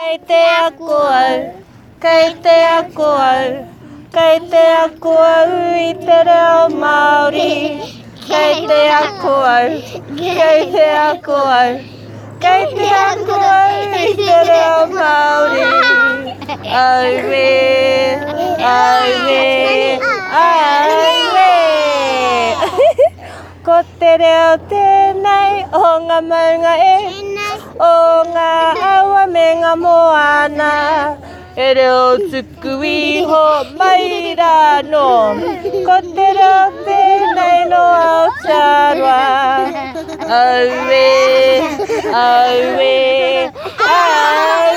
Kay te ako au, kay te ako au, kay te ako au I te reo Māori. Kay te ako au, kay te ako au, kay te ako au I te reo Māori. Au me, au me, au me. Ko te reo tēnei o ngā maunga o ngā awa me ngā moana. E reo tuku iho mai rā no. Ko te reo tēnei no Aotearoa. Au e, au e, au